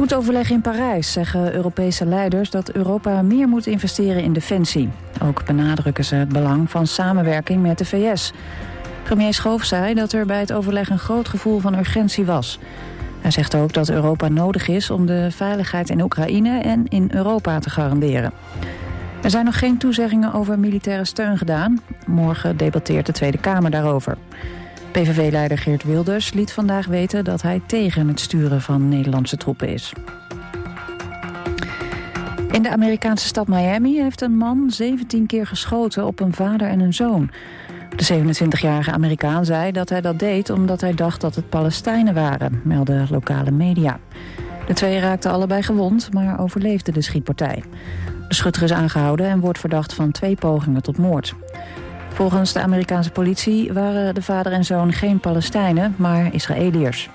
moet overleggen in Parijs, zeggen Europese leiders dat Europa meer moet investeren in defensie. Ook benadrukken ze het belang van samenwerking met de VS. Premier Schoof zei dat er bij het overleg een groot gevoel van urgentie was. Hij zegt ook dat Europa nodig is om de veiligheid in Oekraïne en in Europa te garanderen. Er zijn nog geen toezeggingen over militaire steun gedaan. Morgen debatteert de Tweede Kamer daarover. PVV-leider Geert Wilders liet vandaag weten dat hij tegen het sturen van Nederlandse troepen is. In de Amerikaanse stad Miami heeft een man 17 keer geschoten op een vader en een zoon. De 27-jarige Amerikaan zei dat hij dat deed omdat hij dacht dat het Palestijnen waren, melden lokale media. De twee raakten allebei gewond, maar overleefden de schietpartij. De schutter is aangehouden en wordt verdacht van 2 pogingen tot moord. Volgens de Amerikaanse politie waren de vader en zoon geen Palestijnen, maar Israëliërs.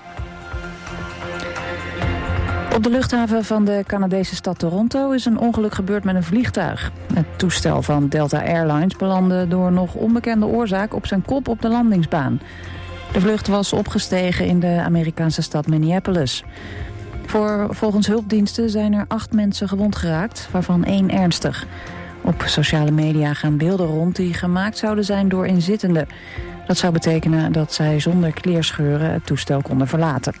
Op de luchthaven van de Canadese stad Toronto is een ongeluk gebeurd met een vliegtuig. Het toestel van Delta Airlines belandde door nog onbekende oorzaak op zijn kop op de landingsbaan. De vlucht was opgestegen in de Amerikaanse stad Minneapolis. Volgens hulpdiensten zijn er 8 mensen gewond geraakt, waarvan 1 ernstig. Op sociale media gaan beelden rond die gemaakt zouden zijn door inzittenden. Dat zou betekenen dat zij zonder kleerscheuren het toestel konden verlaten.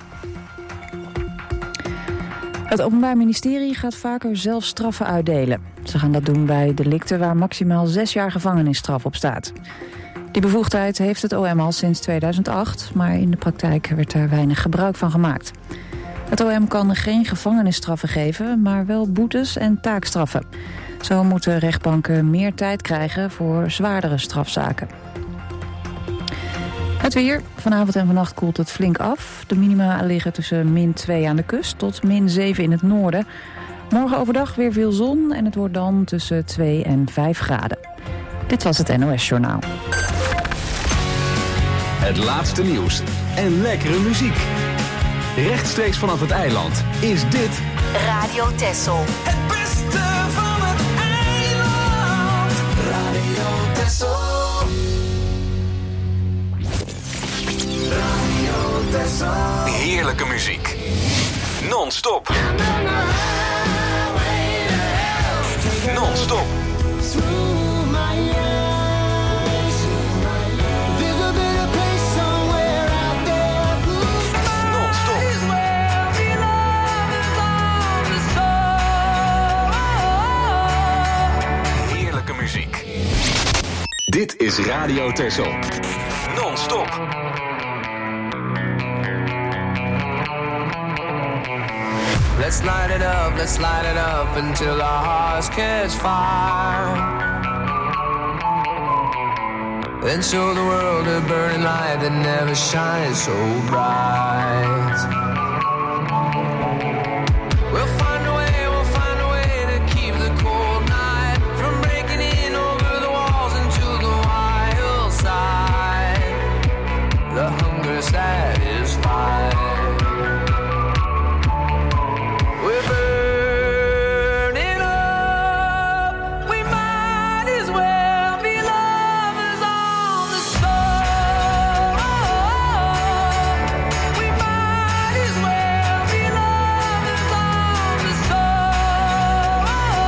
Het Openbaar Ministerie gaat vaker zelf straffen uitdelen. Ze gaan dat doen bij delicten waar maximaal 6 jaar gevangenisstraf op staat. Die bevoegdheid heeft het OM al sinds 2008, maar in de praktijk werd daar weinig gebruik van gemaakt. Het OM kan geen gevangenisstraffen geven, maar wel boetes en taakstraffen. Zo moeten rechtbanken meer tijd krijgen voor zwaardere strafzaken. Het weer. Vanavond en vannacht koelt het flink af. De minima liggen tussen -2 aan de kust tot -7 in het noorden. Morgen overdag weer veel zon en het wordt dan tussen 2 en 5 graden. Dit was het NOS Journaal. Het laatste nieuws en lekkere muziek. Rechtstreeks vanaf het eiland is dit Radio Texel. Het beste van het eiland. Radio Texel. Radio Texel. heerlijke muziek. Non-stop. Non-stop. Dit is Radio Texel. Non-stop. Let's light it up until our hearts catch fire. Then show the world a burning light that never shines so bright. Satisfied. We're burning up. We might as well be lovers on the soul. We might as well be lovers on the soul.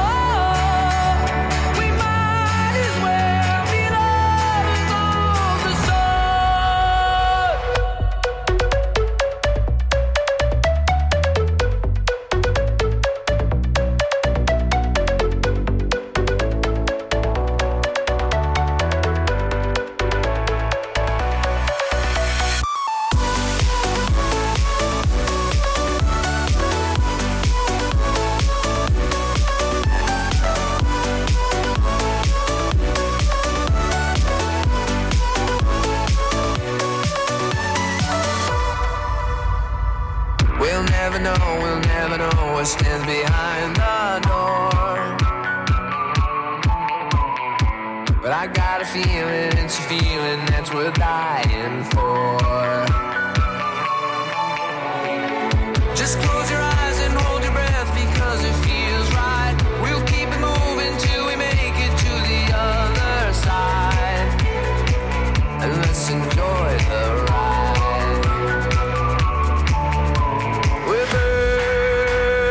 We might as well be lovers on the soul. We'll never know what stands behind the door. But I got a feeling, it's a feeling that's worth dying for. Just close your eyes and hold your breath because it feels right. We'll keep it moving till we make it to the other side. And let's enjoy the ride. We're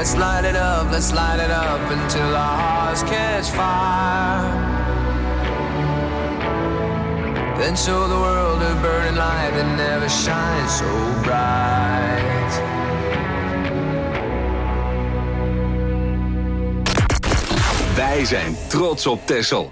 Let's light it up until our hearts catch fire. Then show the world a burning light that never shines so bright. Wij zijn trots op Texel.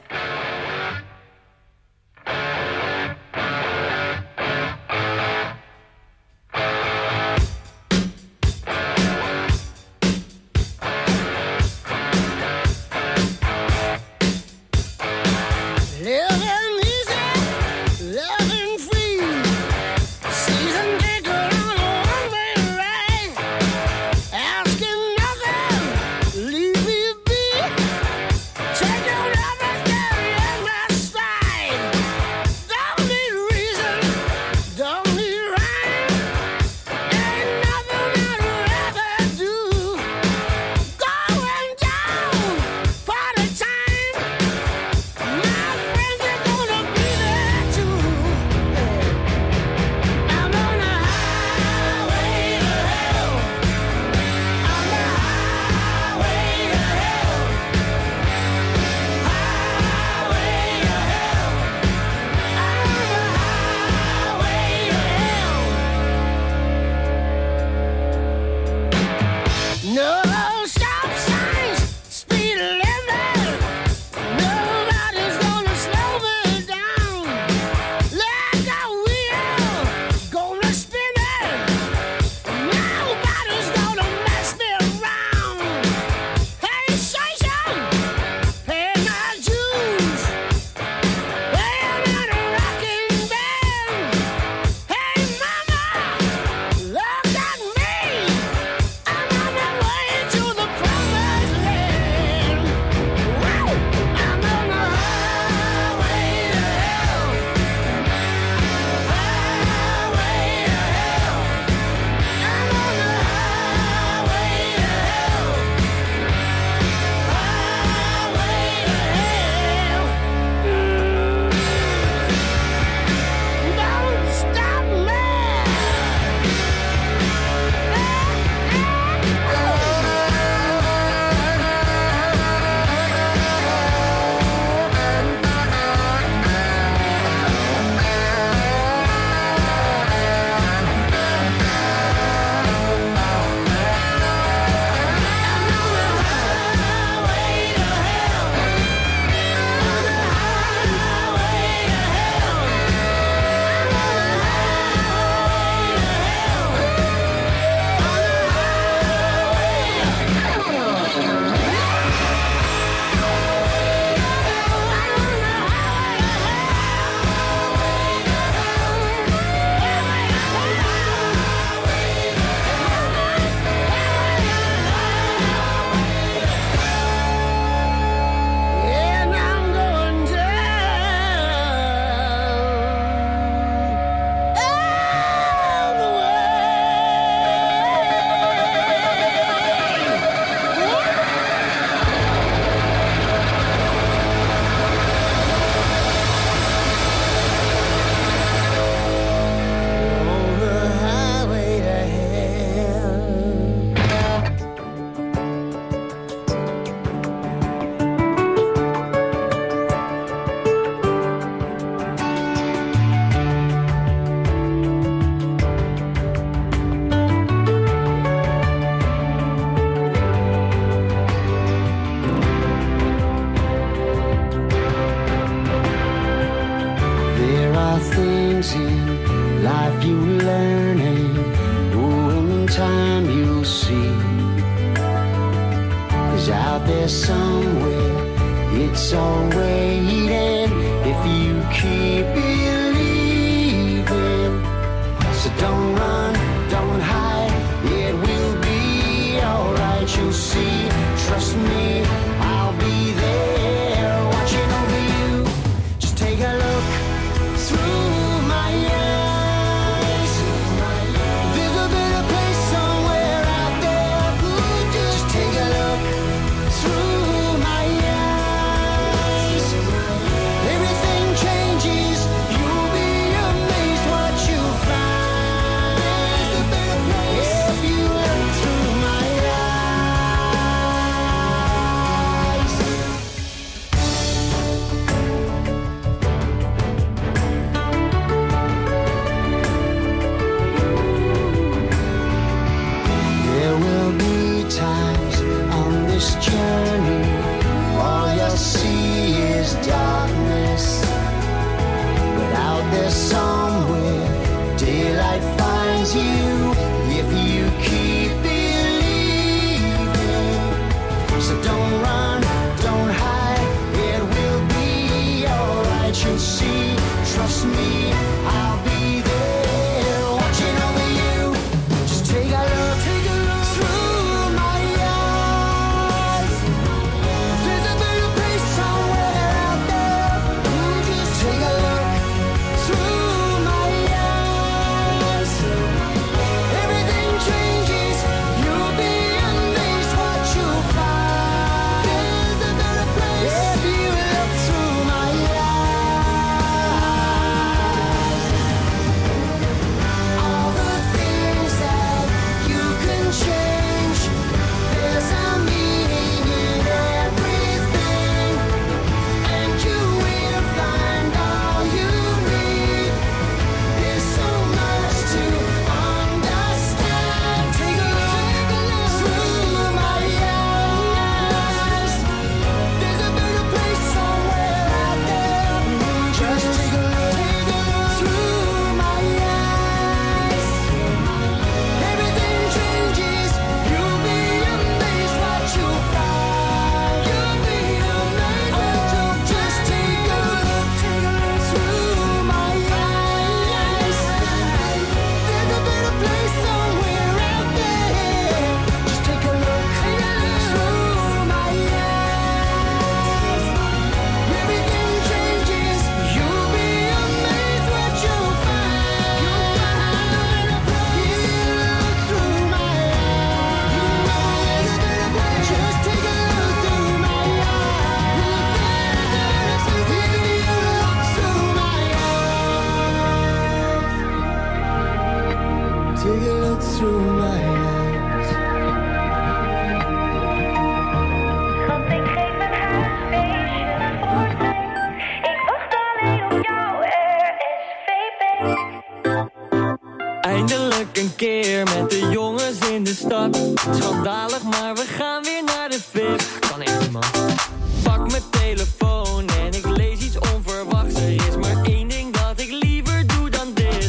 Through my eyes there's somewhere daylight finds you if you keep believing. So don't run, don't hide, it will be alright. You'll see, trust me, I'll be there watching over you. Just take a look through my eyes. There's a better place somewhere out there. Just take a look through my eyes. Everything changes, you'll be amazed what you'll find. There's a better place if you look through my eyes. All the things that you can change, there's a meaning in everything, and you will find all you need. There's so much to understand. Take a look through my eyes. There's a better place somewhere out there. Just take a look through my eyes. Everything changes, you'll be amazed what you'll find. You'll be amazed what you'll just take a look through my eyes. There's a better place somewhere out there. Just take a look through my eyes. Everything changes, you'll be amazed what you'll find. You'll find a better place. Through my eyes. Just take a look through my eyes. If you look through my eyes. Take a look through my eyes. Schat, ik geef een huisfeestje voor twee. Ik wacht alleen op jou, RSVP. Eindelijk een keer met de jongens in de stad. Schandalig, maar we gaan weer naar de VIP. Kan echt niet, man. Pak mijn telefoon en ik lees iets onverwachts. Er is maar één ding dat ik liever doe dan dit.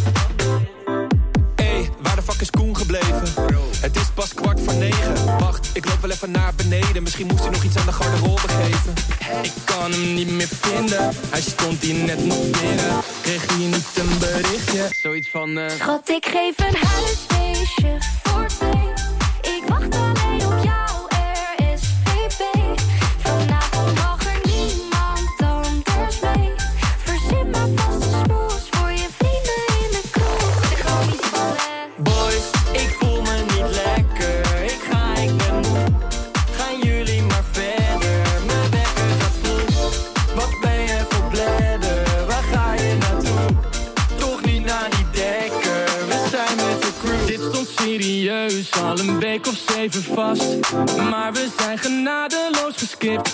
Hey, waar de fuck is Koen gebleven? Het is pas 8:45. Wacht, ik loop wel even naar beneden. Misschien moest hij nog iets aan de garderobe geven. Ik kan hem niet meer vinden. Hij stond hier net nog binnen. Kreeg hier niet een berichtje. Zoiets van Schat, ik geef een huisfeestje voor twee. Ik wacht alleen op jou, RSVP. Vanavond mag er niemand anders mee. Verzin maar vast een smoes voor je vrienden in de kroeg. Zeg gewoon iets van boys, ik voel me niet lekker. Ik ben moe. Gaan jullie maar verder. Mijn wekker gaat vroeg. Wat ben je voor bladder? Waar ga je naartoe? Toch niet naar die dekker. We zijn met de crew. Dit stond serieus al een week of 7 vast. Maar we zijn genadeloos geskipt.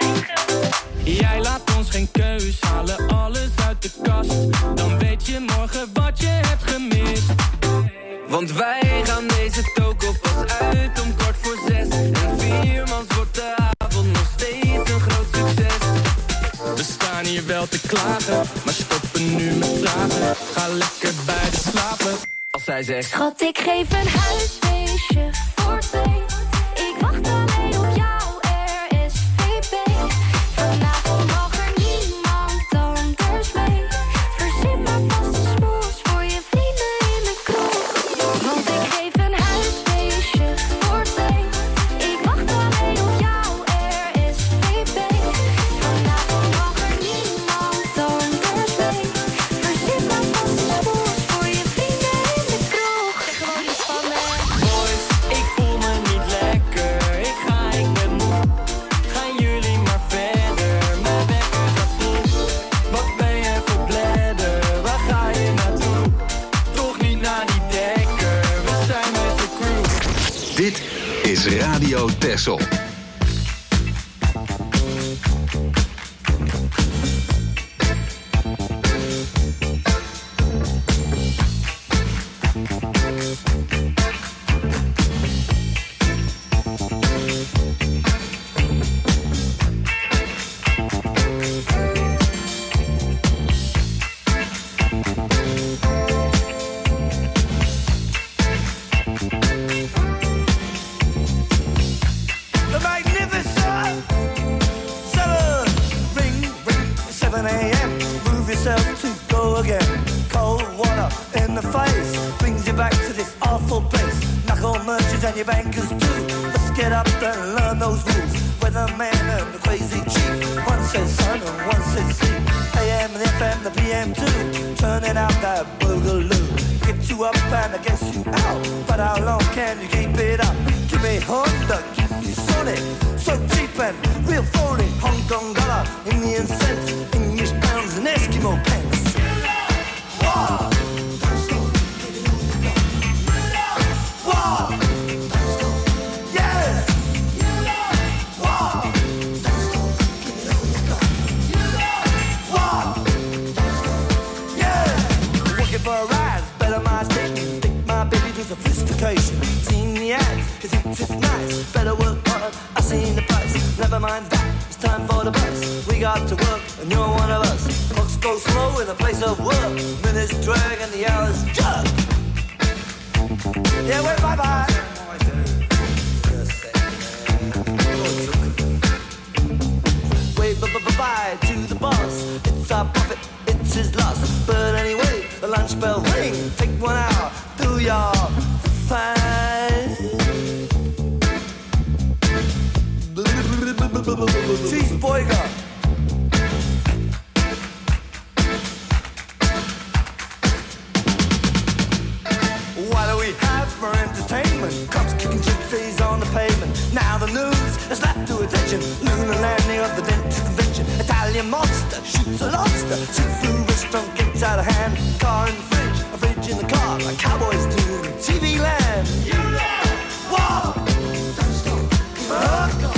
Jij laat ons geen keus, halen alles uit de kast. Dan weet je morgen wat je hebt gemist. Want wij gaan deze toko pas uit om 6:15. En 4 mans wordt de avond nog steeds een groot succes. We staan hier wel te klagen, maar stoppen nu met vragen. Ga lekker bij de slapen, als zij zegt: Schat, ik geef een huisfeestje voor twee. Ik wacht alleen op jou, RSVP. Vanavond mag er niemand anders mee. Verzin maar vast een smoes voor je vrienden in de kroeg. Want ik geef een huisfeestje voor twee. Ik wacht alleen op jou, RSVP. Vanavond mag er niemand anders mee. Verzin maar vast een smoes voor je vrienden in de kroeg. Zeg gewoon iets van boys, ik voel me niet lekker. Ik ben moe. Gaan jullie maar verder. Mijn wekker gaat vroeg. Wat ben je voor bladder? Waar ga je naartoe? Toch niet naar die dekker. We zijn met de crew. Dit is Radio Texel. 11 a.m. Move yourself to go again. Cold water in the face brings you back to this awful place. Knuckle merchants and your bankers too. Let's get up and learn those rules. Weatherman and the crazy chief. One says sun and one says sea. AM and FM, the PM too. Turning out that boogaloo. Get you up and I guess you out. But how long can you keep it up? Give me Honda, give me Sonic. So cheap and real phony. Hong Kong dollar, Indian cents, English pounds and Eskimo pence. Wow. Wow. Yeah. Wow. Wow. Yeah. Working for a rise, better my station. Take my baby to sophistication. Seen the ads, he thinks it's nice. Better work hard, I seen the price. Never mind that, it's time for the bus. We got to work, and you're one of us. Clocks go slow in a place of work. Minutes drag and the hours jug. Yeah, wait, bye-bye. Wait, bye-bye to the boss. It's our profit, it's his loss. But anyway, the lunch bell ring. Take 1 hour, do your fine. Cheeseburger. What do we have for entertainment? Cops kicking gypsies on the pavement. Now the news has slapped to attention. Lunar landing of the dentist convention. Italian monster shoots a lobster. Seafood restaurant gets out of hand. Car in the fridge, a fridge in the car. Like cowboys do in TV land. You know, whoa, don't stop, keep on going.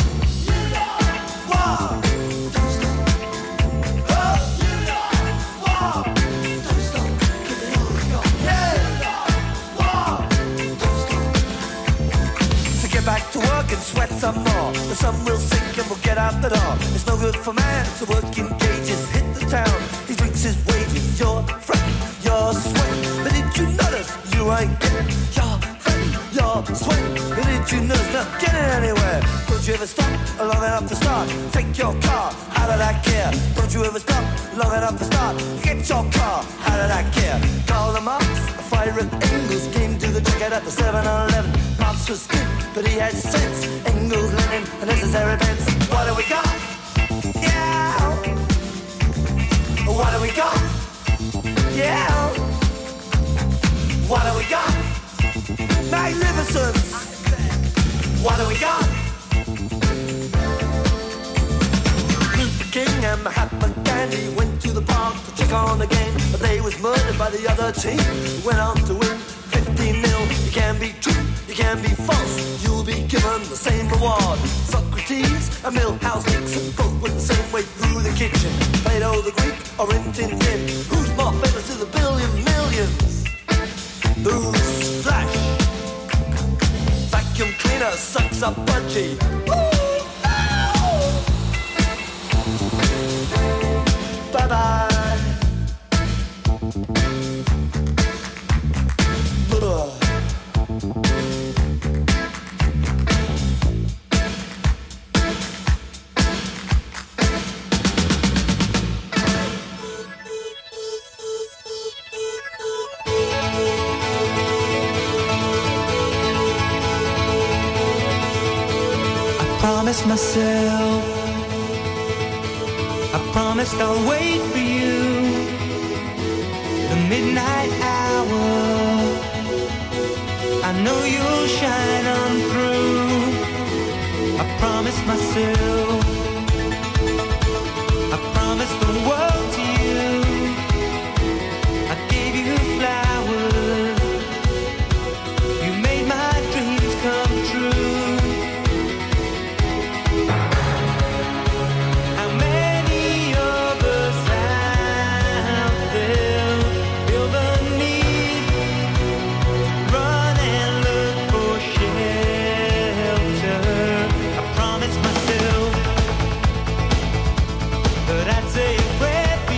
Back to work and sweat some more. The sun will sink and we'll get out the door. It's no good for man to work in cages. Hit the town, he drinks his wages. You're fretting, you're sweating. But did you notice you ain't getting? You're fretting, you're sweating. But did you notice not getting anywhere? Don't you ever stop long enough to start? Take your car out of that gear. Don't you ever stop long enough to start? Get your car out of that gear. Call the Marx, a fire at Engels. Came to the checkout at the 7-Eleven. Marx was good, but he had sense. Engels, Lenin, and necessary pence. What do we got? Yeah. What do we got? Yeah. What do we got? Magnificent. What do we got? Luther King and Mahatma Gandhi went to the park to check on the game, but they was murdered by the other team. Went on to win 15-0. You can be true, you can be false. You'll be given the same reward. Socrates and Milhouse Nixon both went the same way through the kitchen. Plato the Greek or Rin Tin Tin. Who's more famous to the billion millions? Who's Flash? Vacuum cleaner sucks up budgie. Bye-bye. Promised myself, I promised I'll wait for you. The midnight hour, I know you'll shine on through. I promised myself, I promised the world to you. I gave you flowers, you made my dreams come true. But I'd say a prayer for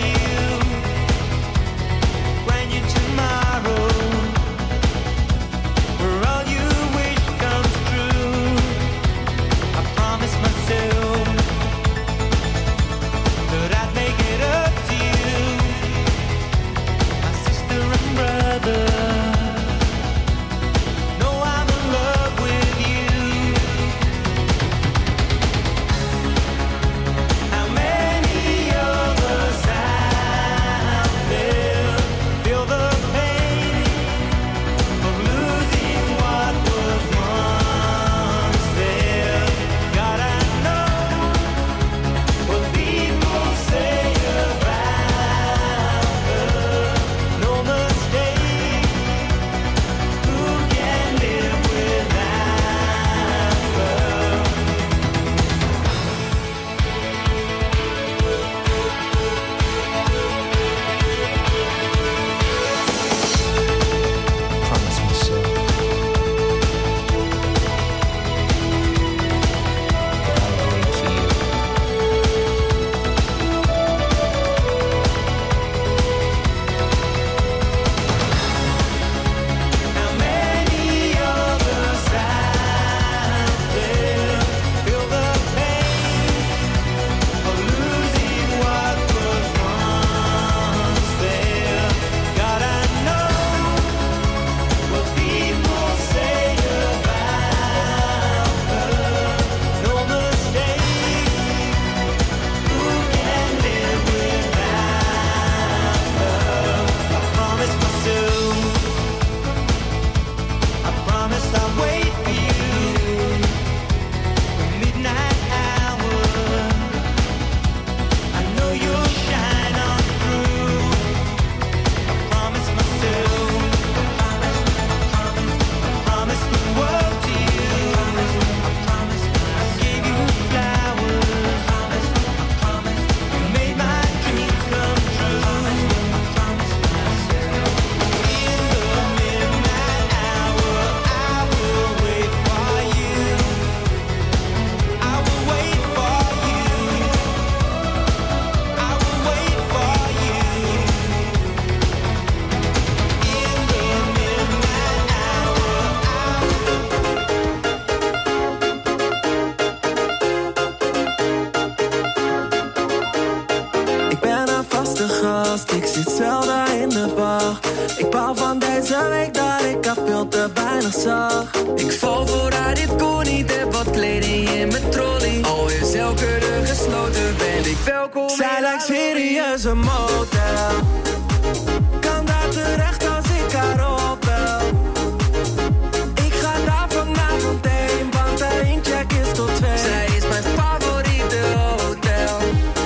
gast, ik zit zelden in de wacht. Ik baal van deze week dat ik haar veel te weinig zag. Ik val voor haar, dit kon niet, heb wat kleding in mijn trolley. Al is elke deur gesloten, ben ik welkom. Zij lijkt serieus een motel. Kan daar terecht als ik haar opbel. Ik ga daar vanavond heen, want de incheck is tot 2. Zij is mijn favoriete hotel.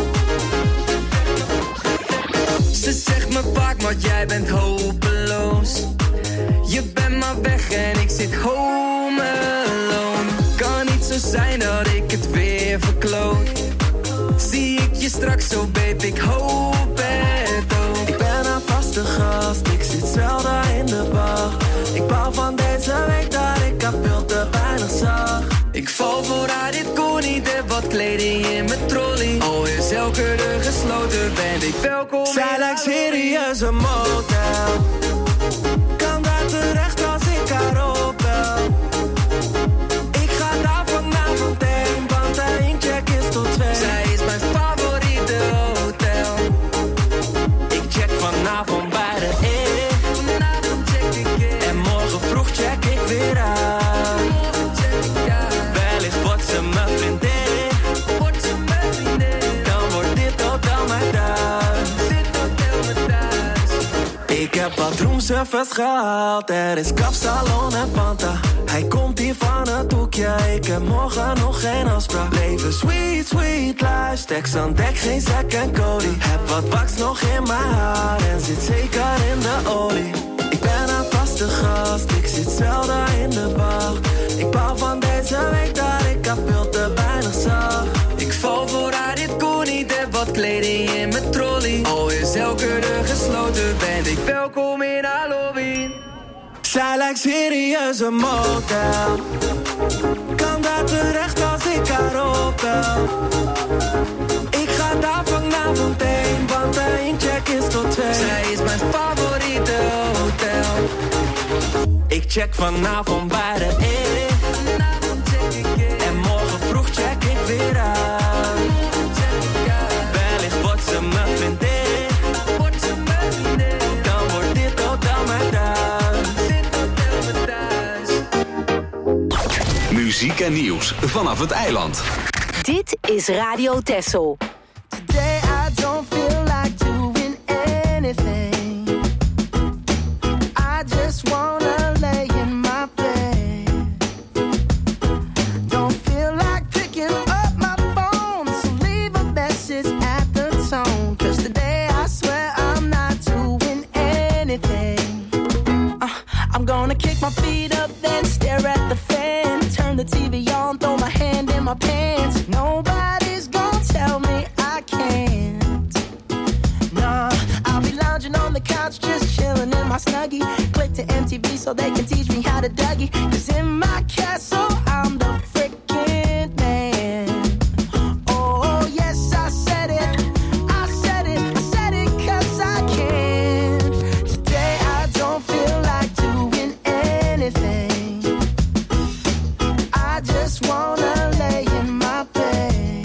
Ze zegt me vaak, maar jij bent hopeloos. Je bent maar weg en ik zit home alone. Kan niet zo zijn dat ik het weer verkloot. Zie ik je straks zo, babe, ik hoop het ook. Ik ben een vaste gast, ik zit zelden in de wacht. Ik baal van deze week dat ik haar veel te weinig zag. Ik val voor haar, dit kon niet, heb wat kleding in mijn trolley. Al is elke deur gesloten, ben ik welkom. Zij lijkt serieus een motel. Kan daar terecht als ik haar opbel. Ik ga daar vanavond heen, want de incheck is tot 2. Zij is mijn favoriete hotel. Ik check vanavond bij de E. Vanavond check ik in. En morgen vroeg check ik weer aan. Morgen check ik uit. Wellicht wordt ze mijn vriendin. Wordt ze mijn vriendin. Dan wordt dit hotel mijn thuis. Dit hotel mijn thuis. Ik heb wat roomservice gehaald. Er is kapsalon en Fanta. Hij komt hier van het hoekje. Ik heb morgen nog geen afspraak. Leven sweet, sweet life. Stacks aan dek, geen Zack en Cody. Heb wat wax nog in mijn haar. En zit zeker in de olie. Ik ben een vaste gast. Ik zit zelden in de wacht. Ik baal van deze week dat ik haar veel te weinig zag. Ik val voor haar, dit kon niet, heb wat kleding in mijn trolley. Al is elke deur gesloten, ben ik welkom in haar lobby. Zij lijkt serieus een motel. Kan daar terecht als ik haar opbel. Ik ga daar vanavond heen, want de incheck is tot 2. Zij is mijn favoriete hotel. Ik check vanavond bij de E. Vanavond check ik in. En morgen vroeg check ik weer aan. Morgen check ik uit. Wellicht wordt ze mijn vriendin. Wordt ze mijn vriendin. Dan wordt dit hotel mijn thuis. Dit hotel mijn thuis. Muziek en nieuws vanaf het eiland. Dit is Radio Texel. Today I don't feel like doing anything. I just wanna lay in my bed. Don't feel like picking up my phone, so leave a message at the tone. 'Cause today I swear I'm not doing anything. I'm gonna kick my feet up, then stare at the fan. Turn the TV on, throw my hand in my pants. Nobody's gonna tell me I can't. Nah, I'll be lounging on the couch, just chilling in my Snuggie. Click to MTV so they can teach me how to Dougie. 'Cause in my castle, I'm the freaking man. Oh, yes, I said it. I said it. I said it 'cause I can. Today I don't feel like doing anything. I just wanna lay in my bed.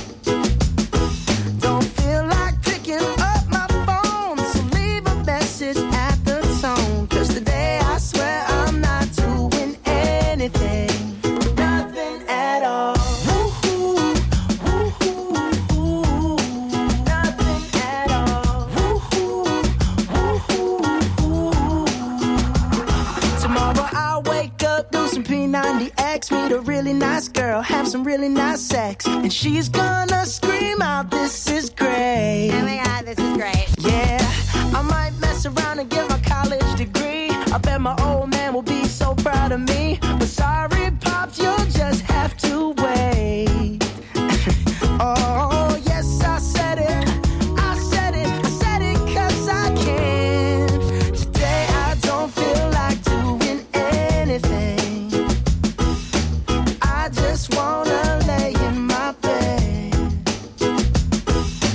Don't feel like picking up my phone, so leave a message at the tone. 'Cause today I swear I'm not doing anything. Nothing at all. Woo-hoo, woo-hoo, woo-hoo. Nothing at all. Woo-hoo, woo-hoo, woo-hoo. Tomorrow I'll wake up, do some P90X, meet a really nice girl, have some really nice sex, and she's gonna scream out, "This is great." Oh my god, this is great. Yeah, I might mess around and get my college degree. I bet my old man will be so proud of me. But sorry, Pops, you'll just have to wait. Oh, yes, I said it. I said it. I said it 'cause I can. Today I don't feel like doing anything. I just wanna lay in my bed.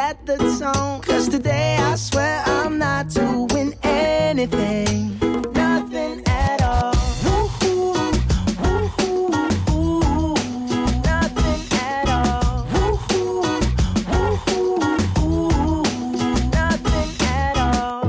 at the tone. 'Cause today I swear I'm not doing anything. Nothing at all. Woo-hoo, woo-hoo, woo-hoo. Nothing at all. Woo-hoo, woo-hoo, woo-hoo. Nothing at all.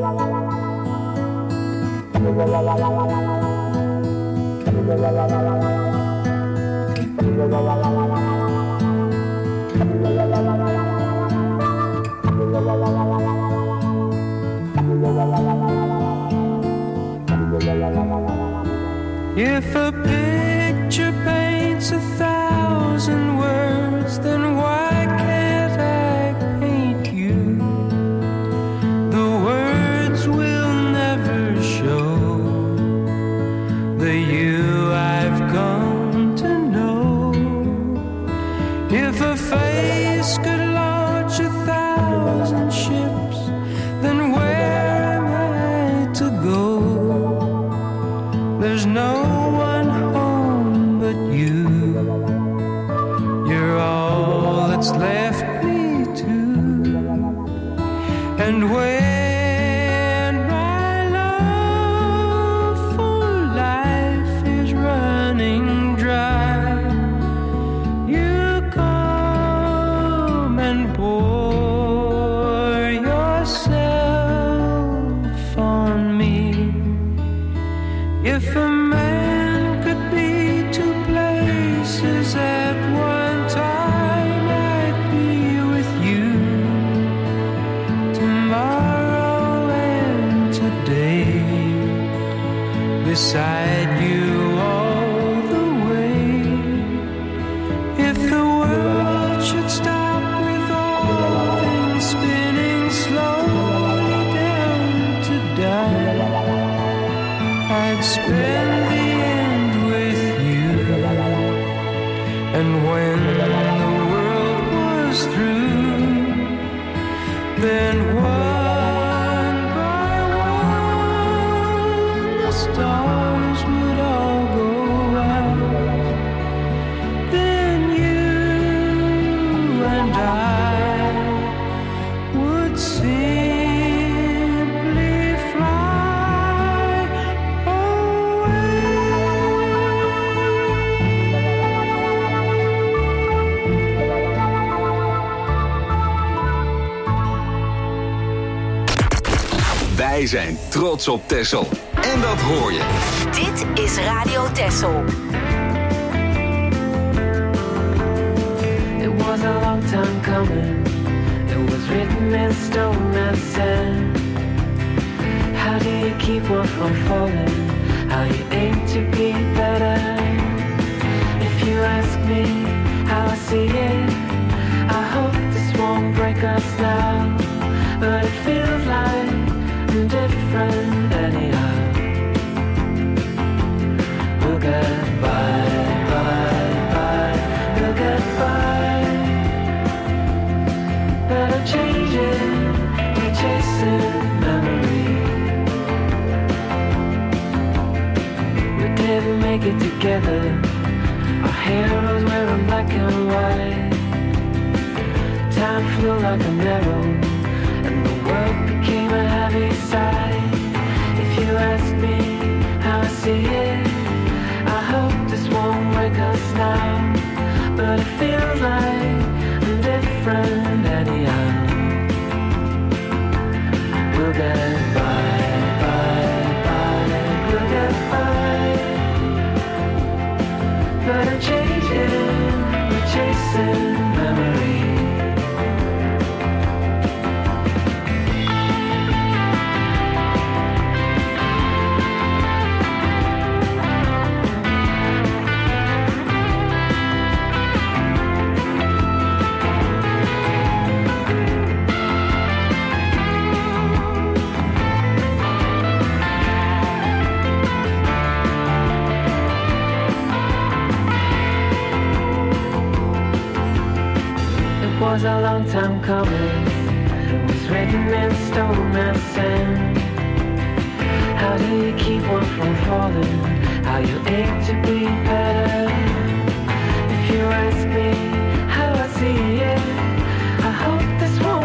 If a picture paints 1,000 words, then why can't I paint you? The words will never show the you I've come to know. If a face could launch 1,000 ships, then where am I to go? There's no one home but you. You're all that's left me to. And when my love for life is running dry, you come and pour yourself on me. If a man could be two places at one time, I'd be with you tomorrow and today, beside you all the way. If the world should stop with all things spinning slowly down to die, I'd spend the end with you. And when the world was through, then one by one the stars would all go out. Then you and I would simply fly away. Wij zijn trots op Texel. En dat hoor je. Dit is Radio Texel. It was a long time coming. It was written in stone and sand. How do you keep on from falling? How you aim to be better? If you ask me how I see it, I hope this won't break us now. But it feels like I'm different anyhow. We'll get by, we'll get by. But I'm changing, we're chasing memory. We didn't make it together. Our heroes wearing black and white. Time flew like an arrow, and the world became a heavy sigh. If you ask me how I see it, I hope this won't wake us now. But it feels like I'm different anyhow. We'll get by, we'll get by. But I'm changing, we're chasing memory. Was a long time coming. It was written in stone and sand. How do you keep one from falling? How you aim to be better? If you ask me how I see it, I hope this won't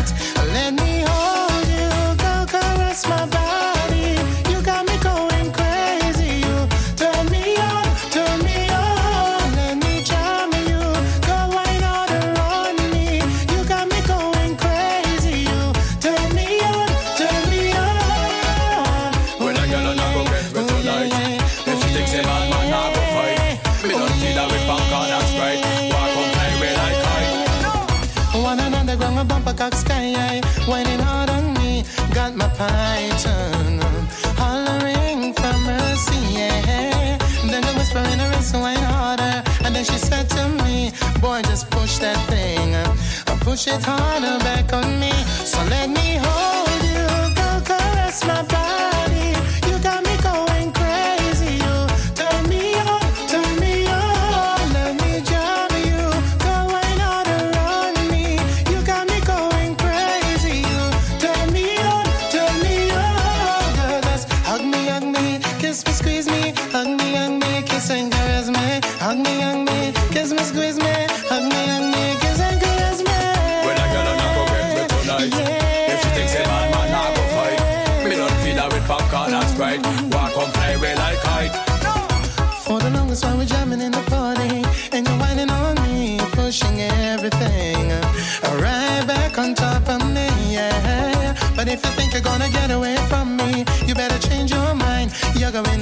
tonight. Let me hold you, go caress my body. You got me going crazy. You turn me on, turn me on. Let me charm you, go wine out around me. You got me going crazy. You turn me on, turn me on. When a girl not go get with tonight, if she thinks a bad man not go fight, me don't feel that with popcorn and Sprite. Walk on play with like kite. One and underground, a bumper cock sky, whining hard on me, got my python hollering for mercy, yeah. Then the whisper in her wrist, wine harder, and then she said to me, boy, just push that thing, push it harder back on me. So let me hold you, go caress my body. You got me going crazy. You turn me on, turn me on. Let me jam you, go wine out around me. You got me going crazy. You turn me on, turn me on. Girl, just hug me, kiss me, squeeze me, hug me, kiss and caress me. Hug me, kiss me, squeeze me, hug me, kiss and caress me. When a girl not go get with tonight, if she thinks a bad man not go fight, me don't feel that with popcorn and Sprite. Walk on play with like kite. For the longest while we're jamming in the party, and you're whining on me, pushing everything right back on top of me, yeah. But if you think you're gonna get away from me, you better change your mind. You're going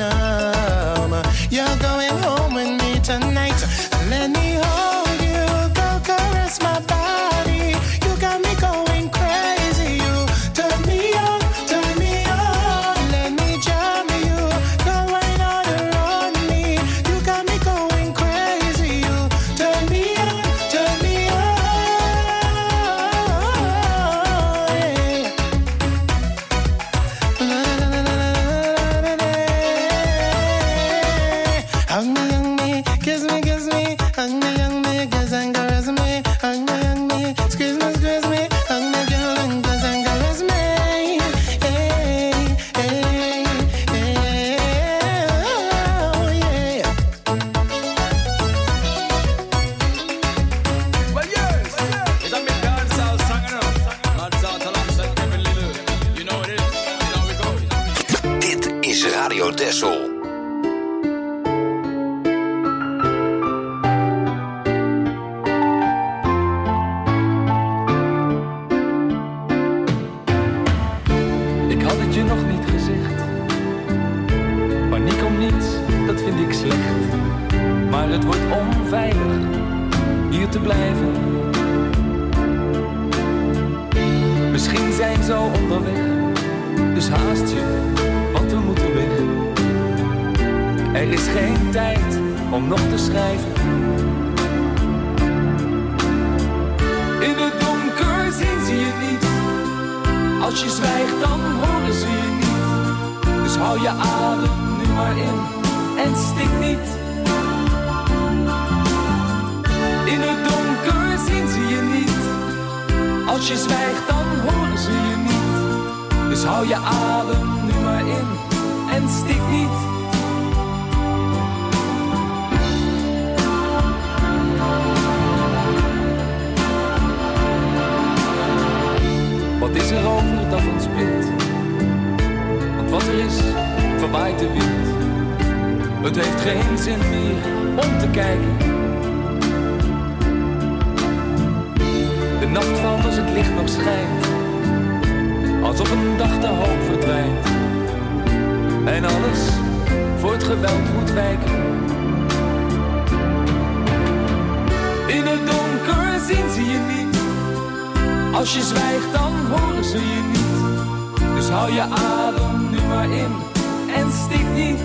home with me tonight. Let me hold you, go caress my body. You got me going crazy. You turn me on, turn me on. Let me jam you, go right out around me. You got me going crazy. You turn me on, turn me on. Yeah. La, la, la, la, la, la, la, la. Hug me, kiss me, hug me, kiss and caress me, hug me, squeeze me, hug me, girl, and kiss and caress me. Hey, hey, hey, oh, yeah. Well, yes, it's a big dancehall song, you know. Mads out alongside Kevin Little. You know what it is. Here we go. Dit is Radio Texel. Ik had het je nog niet gezegd. Paniek om niets, dat vind ik slecht. Maar het wordt onveilig hier te blijven. Misschien zijn ze al onderweg, dus haast je, want we moeten weg. Er is geen tijd om nog te schrijven. In het donker zien ze je niet. Als je zwijgt dan horen ze je niet. Dus hou je adem nu maar in en stik niet. In het donker zien ze je niet. Als je zwijgt dan horen ze je niet. Dus hou je adem nu maar in en stik niet. Wat is er over dat ons bindt? Want wat er is, verwaait de wind. Het heeft geen zin meer om te kijken. De nacht valt als het licht nog schijnt. Alsof een dag de hoop verdwijnt. En alles voor het geweld moet wijken. In het donker zien ze je niet. Als je zwijgt dan horen ze je niet. Dus hou je adem nu maar in en stik niet.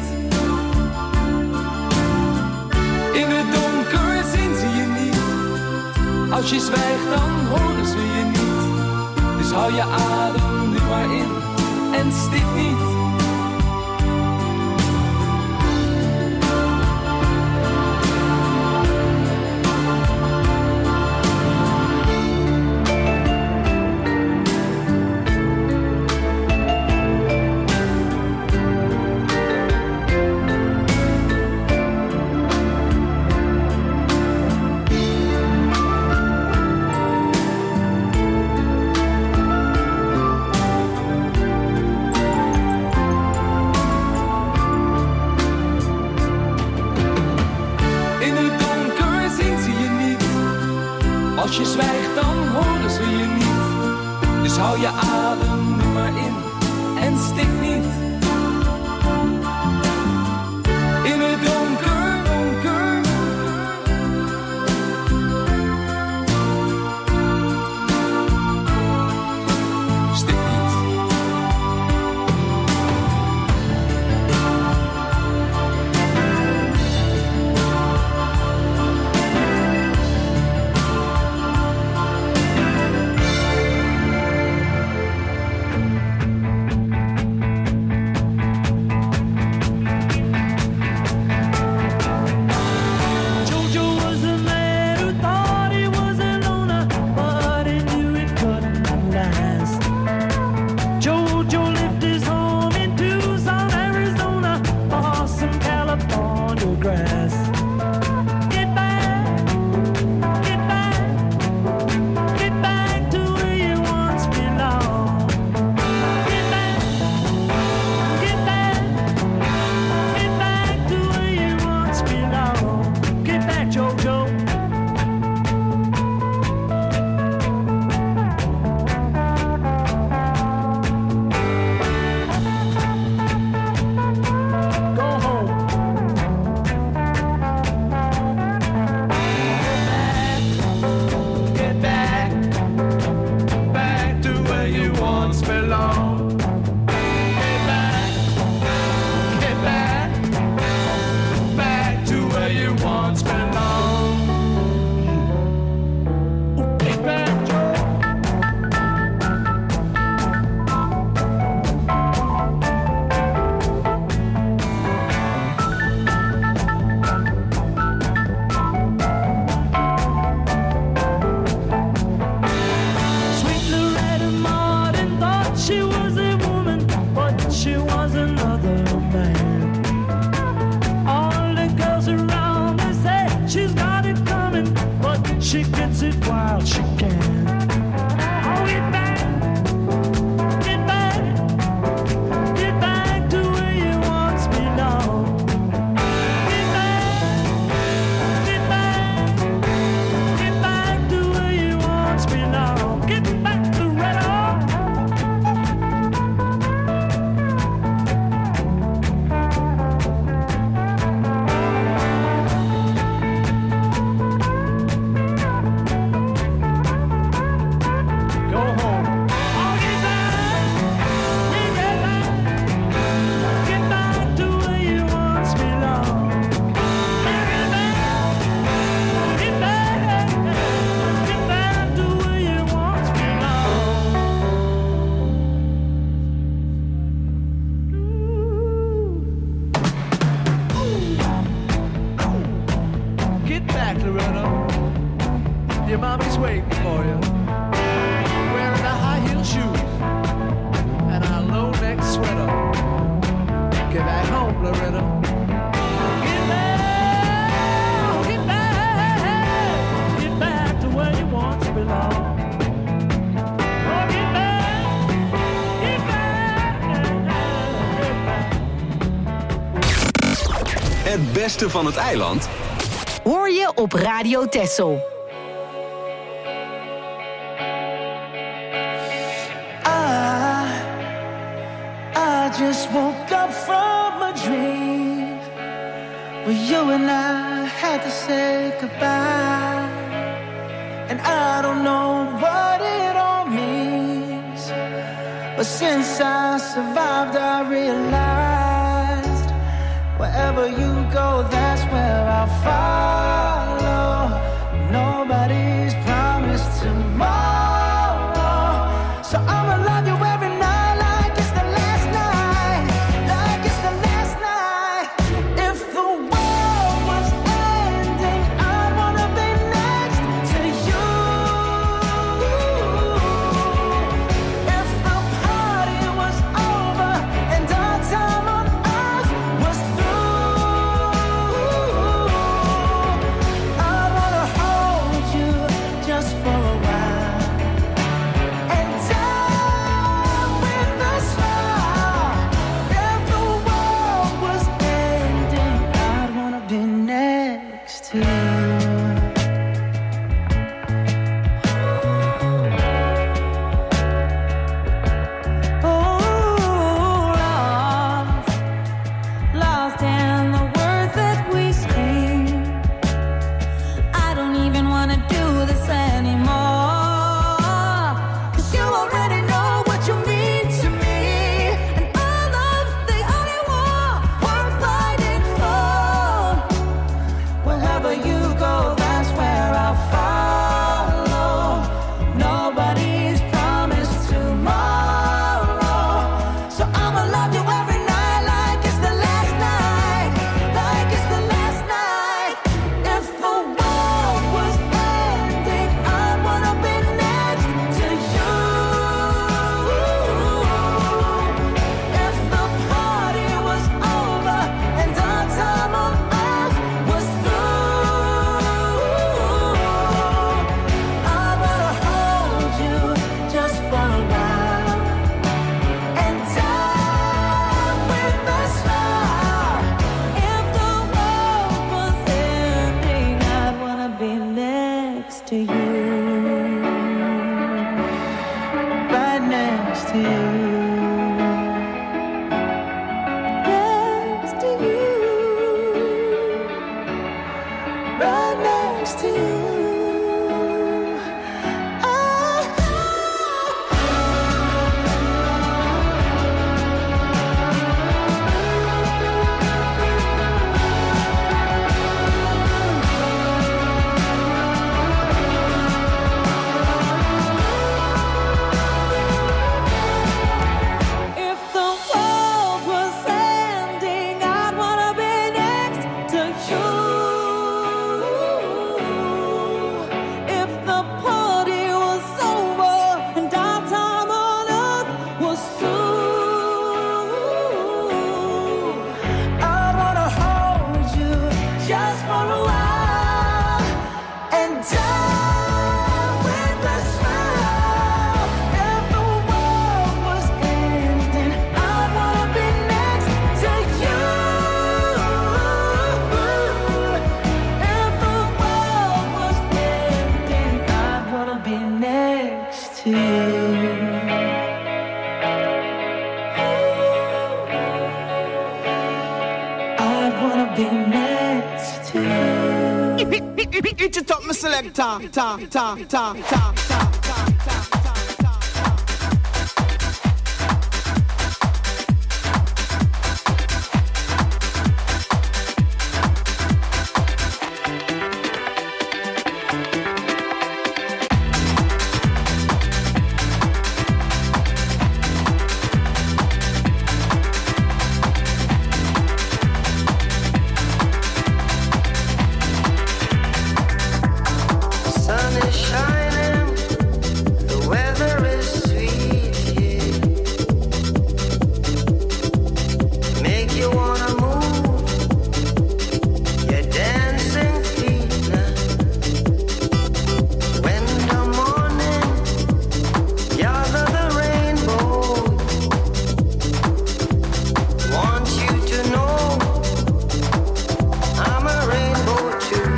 In het donker zien ze je niet. Als je zwijgt dan horen ze je niet. Dus hou je adem nu maar in en stik niet. hou je adem nu maar in en stik niet. In het donker, donker. Stik niet. Het beste van het eiland hoor je op Radio Texel. I just woke up from a dream where you and I had to say goodbye, and I don't know what it all means, but since I survived I realized wherever you go, that's where I'll follow. Nobody's promised tomorrow, so I'ma love you every night like it's the last night, like it's the last night. If the world was ending, I'd wanna be next to you. If the party was over and our time on earth was through, next to you. Next to you. Right next to you. Eat it up, my selector. Ta, ta, ta, ta, ta, ta. Sun is shining, the weather is sweet, yeah. Make you wanna move your dancing feet now. When the morning gather the rainbow, want you to know I'm a rainbow too.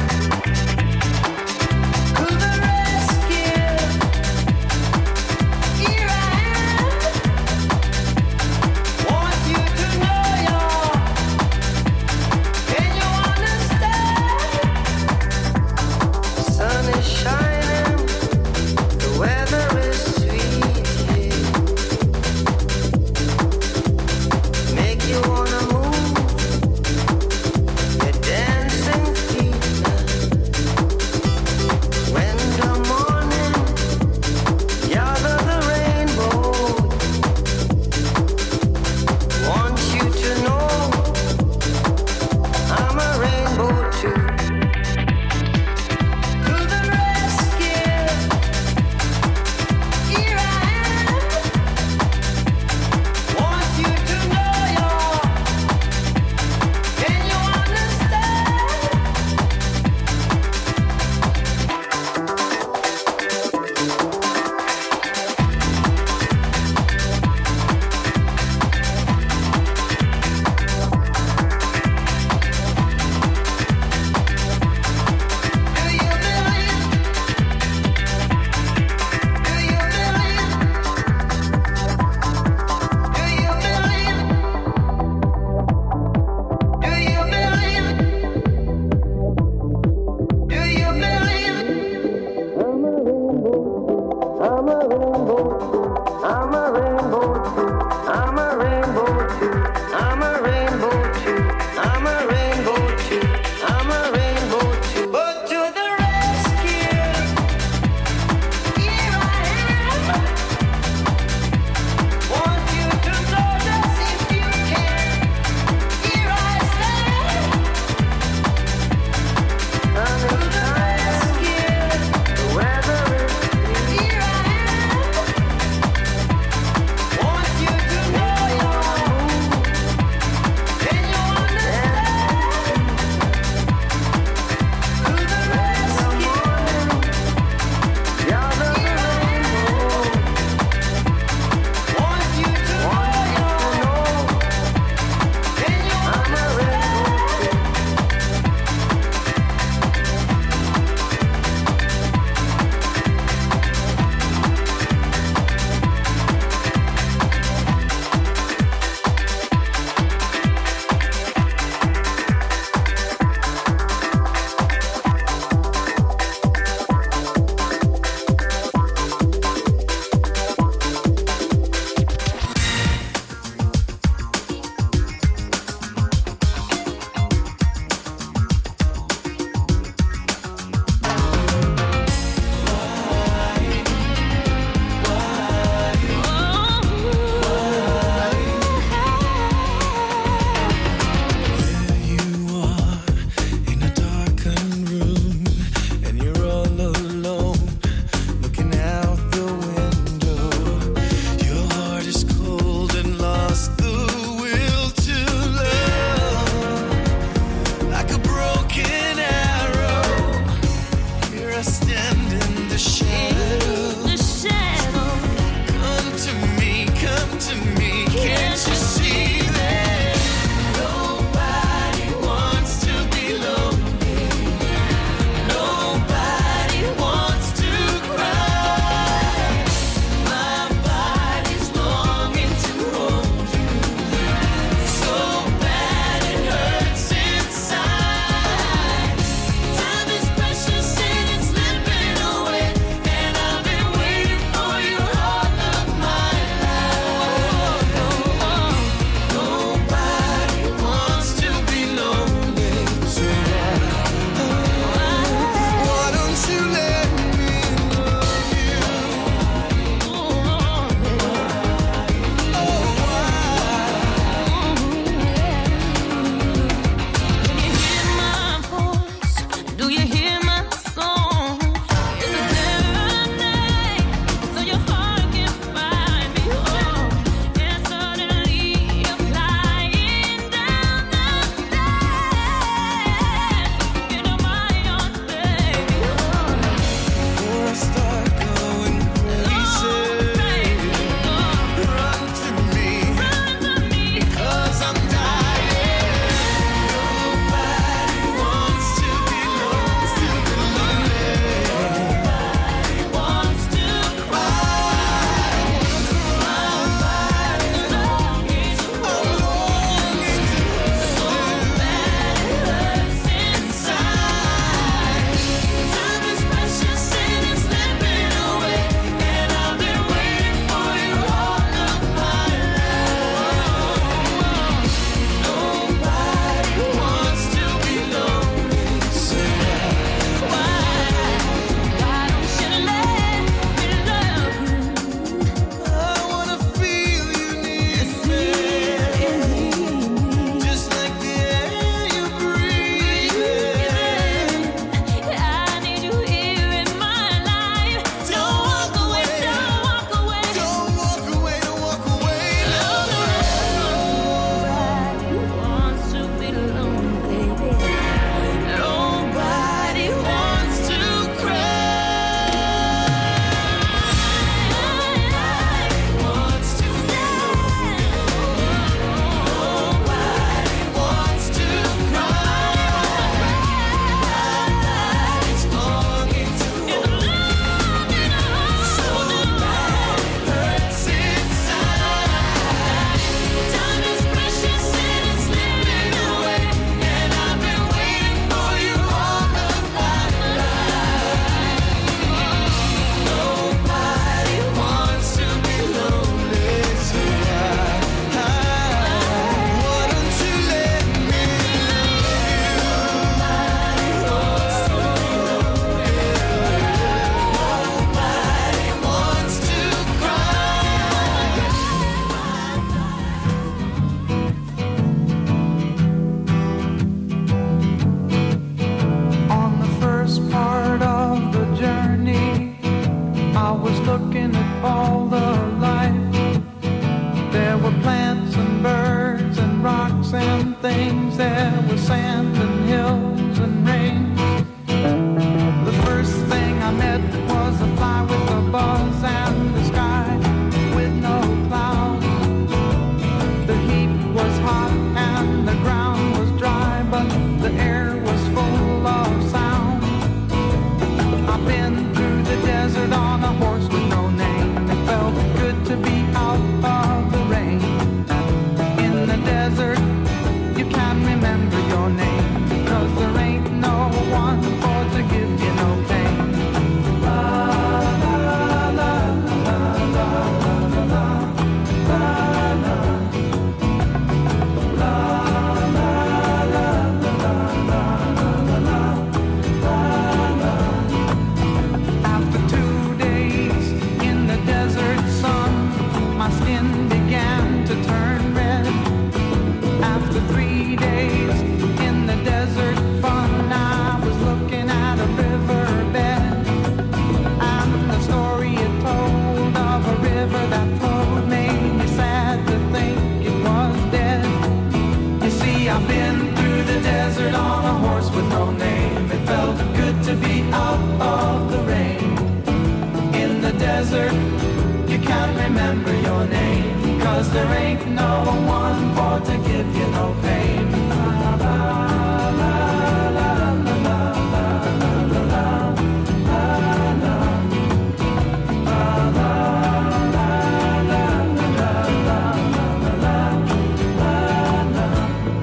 all the life. There were plants and birds and rocks and things. There was sand and hills and rain. The first thing I met was a fly with a buzz and the sky with no clouds. The heat was hot and the ground was dry, but the air was full of sound. I've been through the desert on a horse with no name. It felt good to be out of the rain. In the desert, you can't remember your name, 'cause there ain't no one for to give you no pain. La la la la la la la la la la. La la la la la la la la. After 2 days in the desert sun, my skin began to turn red. After 3 days in the desert fun, I was looking at a riverbed, and the story it told of a river that flowed made me sad to think it was dead. You see, I've been through the desert on a horse with no name. It felt good to be out of the rain. In the desert, you can't remember your name, 'cause there ain't no one for to give you no pain. La la la la la la la la la la la. La la la la la la la la la.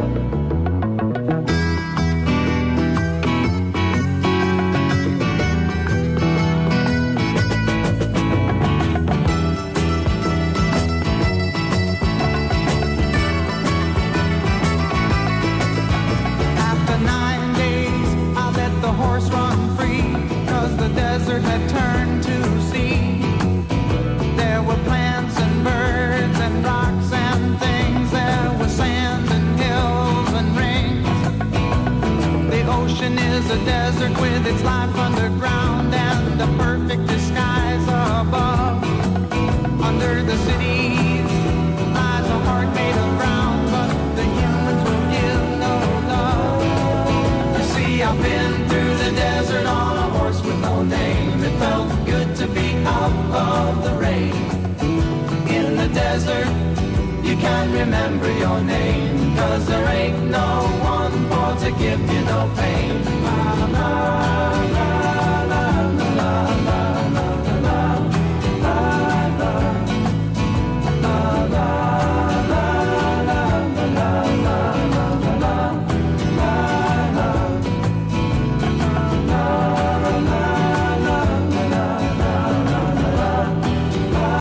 After 9 days, I let the horse run free, 'cause the desert had turned to sea. There were plants and birds and rocks and things. There was sand and hills and rings. The ocean is a desert with its life underground and a perfect disguise above. Under the cities lies a heart made of brown, but the humans will give no love. You see, I've been through the desert on a horse with no name. It felt good to be out of the rain. In the desert, you can't remember your name, 'cause there ain't no one for to give you no pain. La la la la la la la.